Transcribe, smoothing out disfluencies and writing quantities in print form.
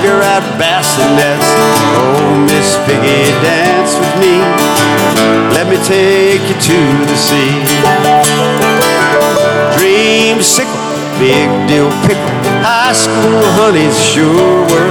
figure out bassinets. Oh, Miss Piggy, dance with me. Let me take you to the sea. Dream sickle, big deal pickle. High school honey's sure worth